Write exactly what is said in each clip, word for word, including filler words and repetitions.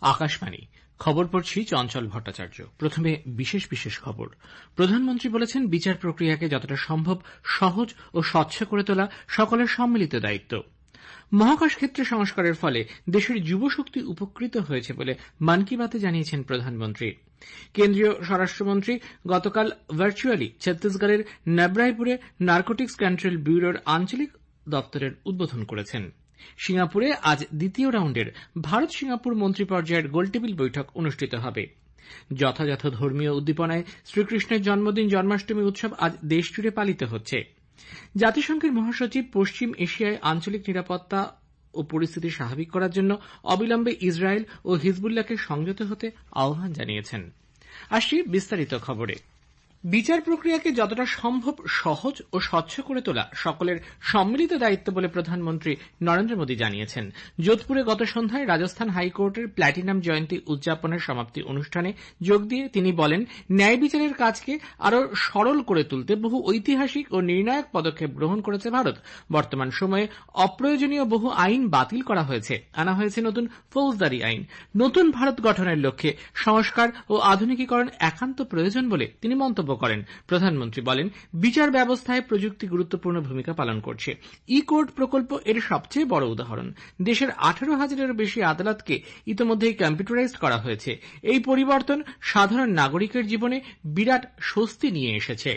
আকাশবাণী খবর পড়ছি চঞ্চল ভট্টাচার্য। প্রথমে বিশেষ বিশেষ খবর। প্রধানমন্ত্রী বলেছেন, বিচার প্রক্রিয়াকে যতটা সম্ভব সহজ ও স্বচ্ছ করে তোলা সকলের সম্মিলিত দায়িত্ব। মহাকাশ ক্ষেত্রে সংস্কারের ফলে দেশের যুবশক্তি উপকৃত হয়েছে বলে মন কি বাতে জানিয়েছেন প্রধানমন্ত্রী। কেন্দ্রীয় স্বরাষ্ট্রমন্ত্রী গতকাল ভার্চুয়ালি ছত্তিশগড়ের নবরাইপুরে নার্কোটিক্স কন্ট্রোল ব্যুরোর আঞ্চলিক দপ্তরের উদ্বোধন করেছেন। সিঙ্গাপুরে আজ দ্বিতীয় রাউন্ডের ভারত সিঙ্গাপুর মন্ত্রী পর্যায়ের গোলটেবিল বৈঠক অনুষ্ঠিত হবে। যথাযথ ধর্মীয় উদ্দীপনায় শ্রীকৃষ্ণের জন্মদিন জন্মাষ্টমী উৎসব আজ দেশজুড়ে পালিত হচ্ছে। জাতিসংঘের মহাসচিব পশ্চিম এশিয়ায় আঞ্চলিক নিরাপত্তা ও পরিস্থিতি স্বাভাবিক করার জন্য অবিলম্বে ইসরায়েল ও হিজবুল্লাহকে সংযত হতে আহ্বান জানিয়েছেন। আসছি বিস্তারিত খবরে। বিচার প্রক্রিয়াকে যতটা সম্ভব সহজ ও স্বচ্ছ করে তোলা সকলের সম্মিলিত দায়িত্ব বলে প্রধানমন্ত্রী নরেন্দ্র মোদী জানিয়েছেন। যোধপুরে গত সন্ধ্যায় রাজস্থান হাইকোর্টের প্ল্যাটিনাম জয়ন্তী উদযাপনের সমাপ্তি অনুষ্ঠানে যোগ দিয়ে তিনি বলেন, ন্যায় বিচারের কাজকে আরও সরল করে তুলতে বহু ঐতিহাসিক ও নির্ণায়ক পদক্ষেপ গ্রহণ করেছে ভারত। বর্তমান সময়ে অপ্রয়োজনীয় বহু আইন বাতিল করা হয়েছে, আনা হয়েছে নতুন ফৌজদারি আইন। নতুন ভারত গঠনের লক্ষ্যে সংস্কার ও আধুনিকীকরণ একান্ত প্রয়োজন বলে তিনি মন্তব্য করেন। প্রধানমন্ত্রী বলেন, বিচার ব্যবস্থায় প্রযুক্তি গুরুত্বপূর্ণ ভূমিকা পালন করছে। ই কোর্ট প্রকল্প এর সবচেয়ে বড় উদাহরণ। দেশের আঠারো হাজারেরও বেশি আদালতকে ইতোমধ্যেই কম্পিউটারাইজড করা হয়েছে। এই পরিবর্তন সাধারণ নাগরিকের জীবনে বিরাট স্বস্তি নিয়ে এসেছে।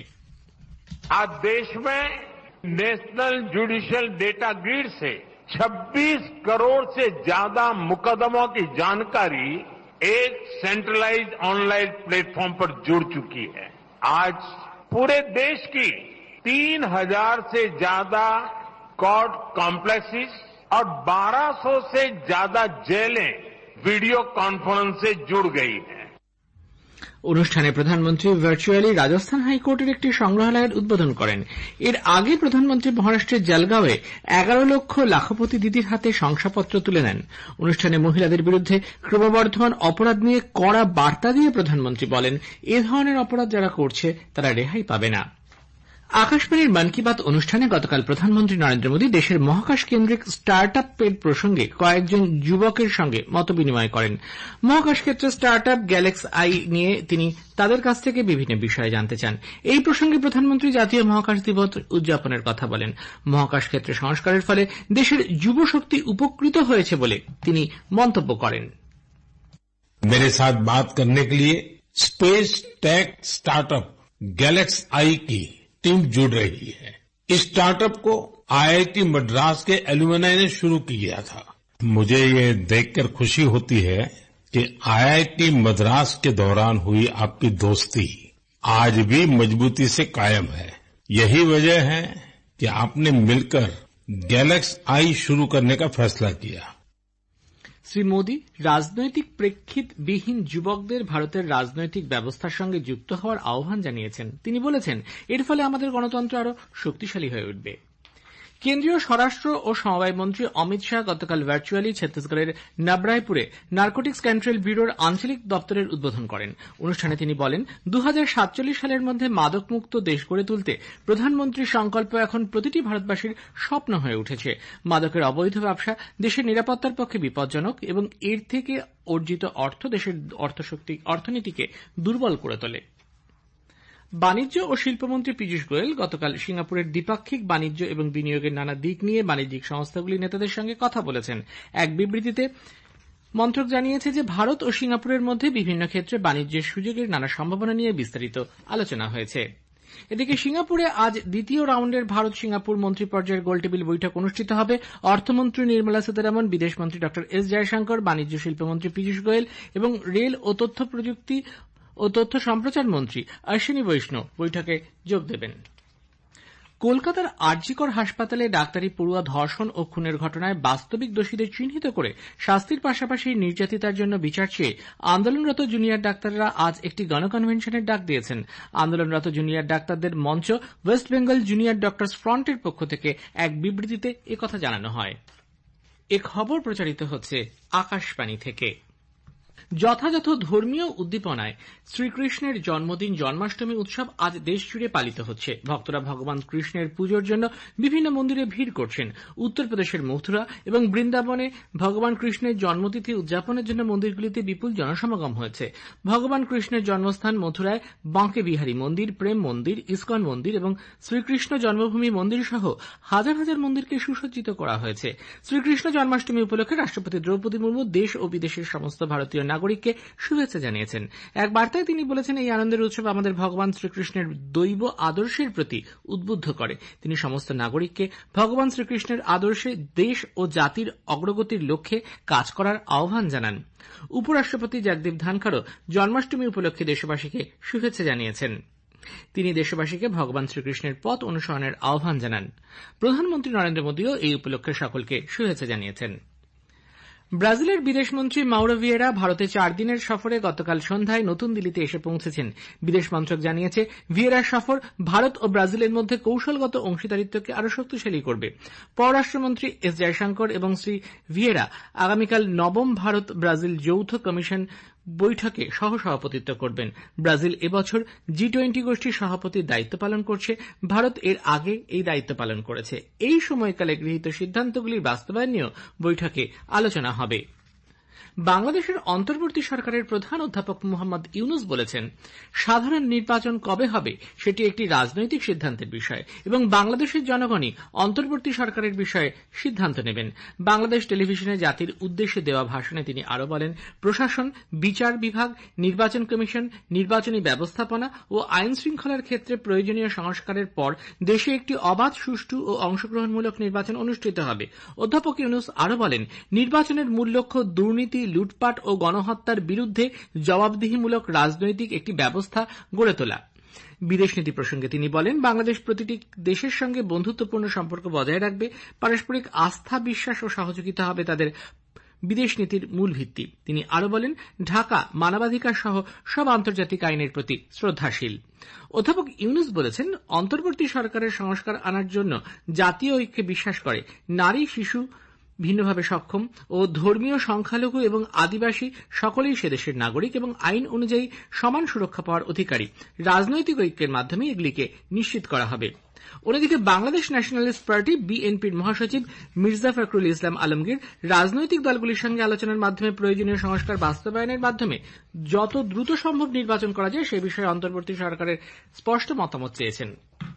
आज देश में नेशनल जुडिशियल डेटा ग्रिड से छब्बीस करोड़ से ज्यादा मुकदमों की जानकारी एक सेंट्रलाइज्ड ऑनलाइन प्लेटफॉर्म पर जुड़ चुकी है। आज पूरे देश की तीन हजार से ज्यादा कोर्ट कॉम्प्लेक्सेस और बारह सौ से ज्यादा जेलें वीडियो कॉन्फ्रेंस से जुड़ गई हैं। অনুষ্ঠানে প্রধানমন্ত্রী ভার্চুয়ালি রাজস্থান হাইকোর্টের একটি সংগ্রহালয়ের উদ্বোধন করেন। এর আগে প্রধানমন্ত্রী মহারাষ্ট্রের জলগাঁওয়ে এগারো লক্ষ লাখপতি দিদির হাতে শংসাপত্র তুলে নেন। অনুষ্ঠানে মহিলাদের বিরুদ্ধে ক্রমবর্ধমান অপরাধ নিয়ে কড়া বার্তা দিয়ে প্রধানমন্ত্রী বলেন, এ ধরনের অপরাধ যারা করছে তারা রেহাই পাবে না। আকাশবাণীর মন কি বাত অনুষ্ঠানে গতকাল প্রধানমন্ত্রী নরেন্দ্র মোদী দেশের মহাকাশ কেন্দ্রিক স্টার্ট আপের প্রসঙ্গে কয়েকজন যুবকের সঙ্গে মতবিনিময় করেন। মহাকাশ ক্ষেত্রে স্টার্ট আপ গ্যালেক্স আই নিয়ে তিনি তাদের কাছ থেকে বিভিন্ন বিষয়ে জানতে চান। এই প্রসঙ্গে প্রধানমন্ত্রী জাতীয় মহাকাশ দিবস উদযাপনের কথা বলেন। মহাকাশ ক্ষেত্রে সংস্কারের ফলে দেশের যুবশক্তি উপকৃত হয়েছে বলে তিনি মন্তব্য করেন। मेरे साथ बात करने के लिए space tech startup GalaxEye की टीम जुड़ रही है। इस स्टार्टअप को आई आई टी मद्रास के एलुमनाई ने शुरू किया था। मुझे ये देखकर खुशी होती है कि आई आई टी मद्रास के दौरान हुई आपकी दोस्ती आज भी मजबूती से कायम है। यही वजह है कि आपने मिलकर गैलेक्स आई शुरू करने का फैसला किया। শ্রী মোদী রাজনৈতিক প্রেক্ষিত বিহীন যুবকদের ভারতের রাজনৈতিক ব্যবস্থার সঙ্গে যুক্ত হওয়ার আহ্বান জানিয়েছেন। তিনি বলেছেন, এর ফলে আমাদের গণতন্ত্র আরও শক্তিশালী হয়ে উঠবে। কেন্দ্রীয় স্বরাষ্ট্র ও সমবায় মন্ত্রী অমিত শাহ গতকাল ভার্চুয়ালি ছত্তিশগড়ের নবরাইপুরে নার্কোটিক্স কন্ট্রোল ব্যুরোর আঞ্চলিক দপ্তরের উদ্বোধন করেন। অনুষ্ঠানে তিনি বলেন, দু হাজার সাতচল্লিশ সালের মধ্যে মাদকমুক্ত দেশ গড়ে তুলতে প্রধানমন্ত্রীর সংকল্প এখন প্রতিটি ভারতবাসীর স্বপ্ন হয়ে উঠেছে। মাদকের অবৈধ ব্যবসা দেশের নিরাপত্তার পক্ষে বিপজ্জনক এবং এর থেকে অর্জিত অর্থ দেশের অর্থনীতিকে দুর্বল করে তোলে। বাণিজ্য ও শিল্পমন্ত্রী পীযূষ গোয়েল গতকাল সিঙ্গাপুরের দ্বিপাক্ষিক বাণিজ্য এবং বিনিয়োগের নানা দিক নিয়ে বাণিজ্যিক সংস্থাগুলির নেতাদের সঙ্গে কথা বলেছেন। এক বিবৃতিতে মন্ত্রক জানিয়েছে যে ভারত ও সিঙ্গাপুরের মধ্যে বিভিন্ন ক্ষেত্রে বাণিজ্যের সুযোগের নানা সম্ভাবনা নিয়ে বিস্তারিত আলোচনা হয়েছে। এদিকে সিঙ্গাপুরে আজ দ্বিতীয় রাউন্ডের ভারত সিঙ্গাপুর মন্ত্রী পর্যায়ের গোলটেবিল বৈঠক অনুষ্ঠিত হবে। অর্থমন্ত্রী নির্মলা সীতারামন, বিদেশমন্ত্রী ডক্টর এস জয়শঙ্কর, বাণিজ্য শিল্পমন্ত্রী পীযূষ গোয়েল এবং রেল ও তথ্য প্রযুক্তি ও তথ্য সম্প্রচার মন্ত্রী অশ্বিনী বৈষ্ণব বৈঠকে যোগ দেবেন। কলকাতার আরজিকর হাসপাতালে ডাক্তারি পড়ুয়া ধর্ষণ ও খুনের ঘটনায় বাস্তবিক দোষীদের চিহ্নিত করে শাস্তির পাশাপাশি নির্যাতিতার জন্য বিচার চেয়ে আন্দোলনরত জুনিয়র ডাক্তাররা আজ একটি গণকনভেনশনের ডাক দিয়েছেন। আন্দোলনরত জুনিয়র ডাক্তারদের মঞ্চ ওয়েস্ট বেঙ্গল জুনিয়র ডক্টরস ফ্রন্টের পক্ষ থেকে এক বিবৃতিতে একথা জানানো হয়। এ খবর প্রচারিত হচ্ছে আকাশবাণী থেকে। যথাযথ ধর্মীয় উদ্দীপনায় শ্রীকৃষ্ণের জন্মদিন জন্মাষ্টমী উৎসব আজ দেশজুড়ে পালিত হচ্ছে। ভক্তরা ভগবান কৃষ্ণের পুজোর জন্য বিভিন্ন মন্দিরে ভিড় করছেন। উত্তরপ্রদেশের মথুরা এবং বৃন্দাবনে ভগবান কৃষ্ণের জন্মতিথি উদযাপনের জন্য মন্দিরগুলিতে বিপুল জনসমাগম হয়েছে। ভগবান কৃষ্ণের জন্মস্থান মথুরায় বাঁকে বিহারী মন্দির, প্রেম মন্দির, ইস্কন মন্দির এবং শ্রীকৃষ্ণ জন্মভূমি মন্দির সহ হাজার হাজার মন্দিরকে সুসজ্জিত করা হয়েছে। শ্রীকৃষ্ণ জন্মাষ্টমী উপলক্ষে রাষ্ট্রপতি দ্রৌপদী মুর্মু দেশ ও বিদেশের সমস্ত ভারতীয় নাগরিককে শুভেচ্ছা জানিয়েছেন। এক বার্তায় তিনি বলেছেন, এই আনন্দের উৎসব আমাদের ভগবান শ্রীকৃষ্ণের দৈব আদর্শের প্রতি উদ্বুদ্ধ করে। তিনি সমস্ত নাগরিককে ভগবান শ্রীকৃষ্ণের আদর্শে দেশ ও জাতির অগ্রগতির লক্ষ্যে কাজ করার আহ্বান জানান। উপরাষ্ট্রপতি জগদীপ ধনখড়ও জন্মাষ্টমী উপলক্ষে দেশবাসীকে শুভেচ্ছা জানিয়েছেন। তিনি দেশবাসীকে ভগবান শ্রীকৃষ্ণের পথ অনুসরণের আহ্বান জানান। প্রধানমন্ত্রী নরেন্দ্র মোদীও এই উপলক্ষে সকলকে শুভেচ্ছা জানিয়েছেন। ব্রাজিলের বিদেশমন্ত্রী মাউরো ভিয়েরা ভারতে চার দিনের সফরে গতকাল সন্ধ্যায় নতুন দিল্লিতে এসে পৌঁছেছেন। বিদেশ মন্ত্রক জানিয়েছে, ভিয়েরার সফর ভারত ও ব্রাজিলের মধ্যে কৌশলগত অংশীদারিত্বকে আরও শক্তিশালী করবে। পররাষ্ট্রমন্ত্রী এস জয়শঙ্কর এবং শ্রী ভিয়েরা আগামীকাল নবম ভারত ব্রাজিল যৌথ কমিশন বৈঠকে সহসভাপতিত্ব করবেন। ব্রাজিল এবছর জি টোয়েন্টি গোষ্ঠীর সভাপতির দায়িত্ব পালন করছে। ভারত এর আগে এই দায়িত্ব পালন করেছে। এই সময়কালে গৃহীত সিদ্ধান্তগুলির বাস্তবায়ন নিয়েও বৈঠকে আলোচনা হবে। বাংলাদেশের অন্তর্বর্তী সরকারের প্রধান অধ্যাপক মোহাম্মদ ইউনুস বলেছেন, সাধারণ নির্বাচন কবে হবে সেটি একটি রাজনৈতিক সিদ্ধান্তের বিষয় এবং বাংলাদেশের জনগণই অন্তর্বর্তী সরকারের বিষয়ে সিদ্ধান্ত নেবেন। বাংলাদেশ টেলিভিশনে জাতির উদ্দেশ্যে দেওয়া ভাষণে তিনি আরও বলেন, প্রশাসন, বিচার বিভাগ, নির্বাচন কমিশন, নির্বাচনী ব্যবস্থাপনা ও আইন শৃঙ্খলার ক্ষেত্রে প্রয়োজনীয় সংস্কারের পর দেশে একটি অবাধ, সুষ্ঠু ও অংশগ্রহণমূলক নির্বাচন অনুষ্ঠিত হবে। অধ্যাপক ইউনুস আরও বলেন, নির্বাচনের মূল লক্ষ্য দুর্নীতি, লুটপাট ও গণহত্যার বিরুদ্ধে জবাবদিহিমূলক রাজনৈতিক একটি ব্যবস্থা গড়ে তোলা। বিদেশনীতি প্রসঙ্গে তিনি বলেন, বাংলাদেশ প্রতিটি দেশের সঙ্গে বন্ধুত্বপূর্ণ সম্পর্ক বজায় রাখবে। পারস্পরিক আস্থা, বিশ্বাস ও সহযোগিতা হবে তাদের বিদেশ নীতির মূল ভিত্তি। তিনি আরও বলেন, ঢাকা মানবাধিকার সহ সব আন্তর্জাতিক আইনের প্রতি শ্রদ্ধাশীল। অধ্যাপক ইউনুস বলেছেন, অন্তর্বর্তী সরকারের সংস্কার আনার জন্য জাতীয় ঐক্যে বিশ্বাস করে। নারী, শিশু, ভিন্নভাবে সক্ষম ও ধর্মীয় সংখ্যালঘু এবং আদিবাসী সকলেই সেদেশের নাগরিক এবং আইন অনুযায়ী সমান সুরক্ষা পাওয়ার অধিকারী। রাজনৈতিক ঐক্যের মাধ্যমে এগুলিকে নিশ্চিত করা হবে। অন্যদিকে বাংলাদেশ ন্যাশনালিস্ট পার্টি বিএনপির মহাসচিব মির্জা ফখরুল ইসলাম আলমগীর রাজনৈতিক দলগুলির সঙ্গে আলোচনার মাধ্যমে প্রয়োজনীয় সংস্কার বাস্তবায়নের মাধ্যমে যত দ্রুত সম্ভব নির্বাচন করা যায় সে বিষয়ে অন্তর্বর্তী সরকারের স্পষ্ট মতামত চেয়েছেন।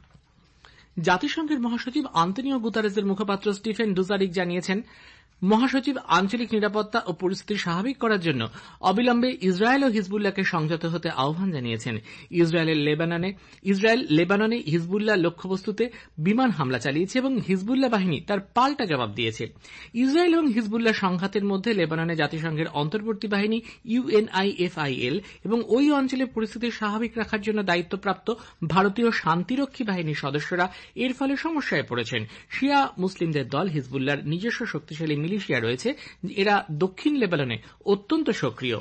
জাতিসংঘের মহাসচিব আন্তোনিও গুতারেসের মুখপাত্র স্টিফেন ডুজারিক জানিয়েছেন, মহাসচিব আঞ্চলিক নিরাপত্তা ও পরিস্থিতি স্বাভাবিক করার জন্য অবিলম্বে ইসরায়েল ও হিজবুল্লাহকে সংযত হতে আহ্বান জানিয়েছেন। ইসরায়েলের লেবাননে ইসরায়েল লেবাননে হিজবুল্লাহ লক্ষ্যবস্তুতে বিমান হামলা চালিয়েছে এবং হিজবুল্লাহ বাহিনী তার পাল্টা জবাব দিয়েছে। ইসরায়েল এবং হিজবুল্লাহ সংঘাতের মধ্যে লেবাননে জাতিসংঘের অন্তর্বর্তী বাহিনী ইউএনআইএফআইএল এবং ওই অঞ্চলে পরিস্থিতি স্বাভাবিক রাখার জন্য দায়িত্বপ্রাপ্ত ভারতীয় শান্তিরক্ষী বাহিনীর সদস্যরা এর ফলে সমস্যায় পড়েছেন। শিয়া মুসলিমদের দল হিজবুল্লাহর নিজস্ব শক্তিশালী মিলিশিয়া রয়েছে, এরা দক্ষিণ লেবাননে অত্যন্ত সক্রিয়।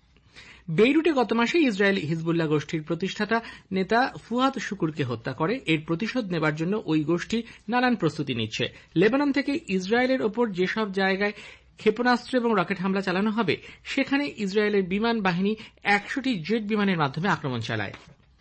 বেইরুটে গত মাসে ইসরায়েল হিজবুল্লাহ গোষ্ঠীর প্রতিষ্ঠাতা নেতা ফুয়াদ শুকুরকে হত্যা করে। এর প্রতিশোধ নেবার জন্য ওই গোষ্ঠী নানান প্রস্তুতি নিচ্ছে। লেবানন থেকে ইসরায়েলের ওপর যেসব জায়গায় ক্ষেপণাস্ত্র এবং রকেট হামলা চালানো হবে সেখানে ইসরায়েলের বিমান বাহিনী একশোটি জেট বিমানের মাধ্যমে আক্রমণ চালায়।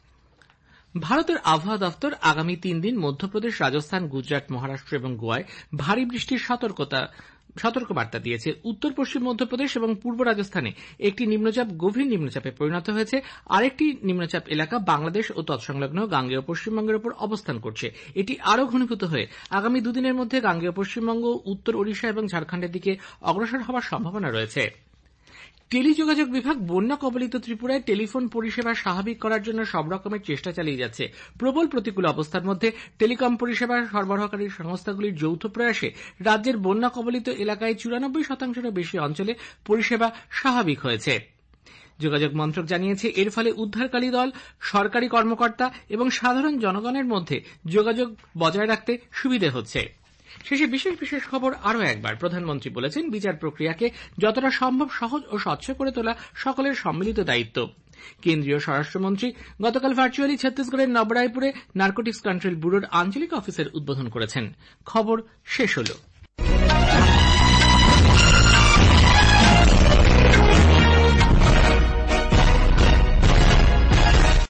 ভারতের আবহাওয়া দপ্তর আগামী তিন দিন মধ্যপ্রদেশ, রাজস্থান, গুজরাট, মহারাষ্ট্র এবং গোয়ায় ভারী বৃষ্টির সতর্কতা সতর্কবার্তা দিয়েছে। উত্তর পশ্চিম মধ্যপ্রদেশ এবং পূর্ব রাজস্থানে একটি নিম্নচাপ গভীর নিম্নচাপে পরিণত হয়েছে। আরেকটি নিম্নচাপ এলাকা বাংলাদেশ ও তৎসংলগ্ন গাঙ্গেয় পশ্চিমবঙ্গের উপর অবস্থান করছে। এটি আরও ঘনীভূত হয়ে আগামী দুদিনের মধ্যে গাঙ্গেয় পশ্চিমবঙ্গ, উত্তর ওড়িশা এবং ঝাড়খণ্ডের দিকে অগ্রসর হওয়ার সম্ভাবনা রয়েছে। টেলিযোগাযোগ বিভাগ বন্যা কবলিত ত্রিপুরায় টেলিফোন পরিষেবা স্বাভাবিক করার জন্য সব রকমের চেষ্টা চালিয়ে যাচ্ছে। প্রবল প্রতিকূল অবস্থার মধ্যে টেলিকম পরিষেবা সরবরাহকারী সংস্থাগুলির যৌথ প্রয়াসে রাজ্যের বন্যা কবলিত এলাকায় চুরানব্বই শতাংশেরও বেশি অঞ্চলে পরিষেবা স্বাভাবিক হয়েছে। যোগাযোগ মন্ত্রক জানিয়েছে, এর ফলে উদ্ধারকারী দল, সরকারি কর্মকর্তা এবং সাধারণ জনগণের মধ্যে যোগাযোগ বজায় রাখতে সুবিধে হচ্ছে। শেষে বিশেষ বিশেষ খবর আরও একবার। প্রধানমন্ত্রী বলেছেন, বিচার প্রক্রিয়াকে যতটা সম্ভব সহজ ও স্বচ্ছ করে তোলা সকলের সম্মিলিত দায়িত্ব। কেন্দ্রীয় স্বরাষ্ট্রমন্ত্রী গতকাল ভার্চুয়ালি ছত্তিশগড়ের নবরায়পুরে নার্কোটিক্স কন্ট্রোল ব্যুরোর আঞ্চলিক অফিসের উদ্বোধন করেছেন। খবর শেষ হল।